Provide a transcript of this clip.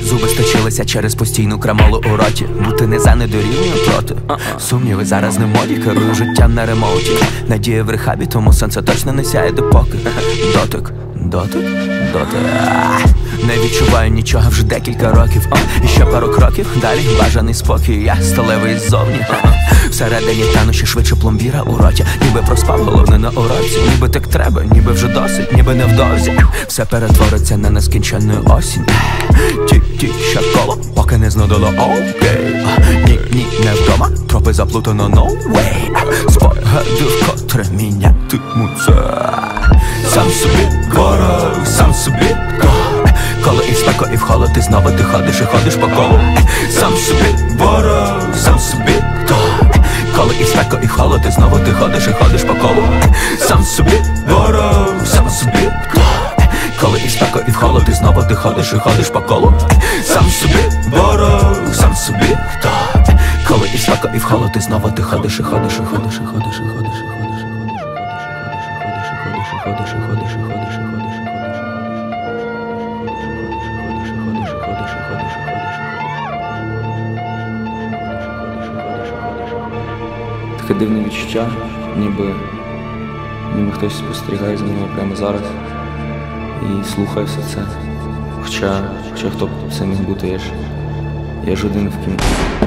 Зуби сточилися через постійну крамолу у роті. Бути не за, не дорівнює проти. Сумніви зараз не в моді, керую життям на ремоуті. Надія в рехабі, тому сонце точно не сяє допоки. Дотик, дотик, дотик. Не відчуваю нічого вже декілька років. І ще пару кроків, далі бажаний спокій. Я сталевий ззовні. Всередині тану ще швидше пломбіра у роті. Ніби проспав, головне на уроці. Ніби так треба, ніби вже досить, ніби невдовзі все перетвориться на нескінченну осінь. Ті-ті, ще коло, поки не знудило, окей. Ні, не вдома, тропи заплутано, no way. Спогади вкотре мінятимуться. Сам собі ворог, сам собі коли і в спеку, і в холод, і знову ти ходиш і ходиш по колу. Сам собі ворог, сам собі коли і в спеку, і в холод, і знову ти ходиш і ходиш по колу. Сам собі ворог, сам собі коли і в спеку, і в холод, і знову ти ходиш і ходиш по колу. Сам собі ворог, сам собі коли і в спеку, і в холод, і знову ти ходиш і ходиш і ходиш і ходиш і ходиш і ходиш і ходиш і ходиш і ходиш і ходиш. Таке дивне відчуття, ніби хтось спостерігає за мною прямо зараз і слухає все це. Хоча хто б це міг бути, я ж один в кімнаті.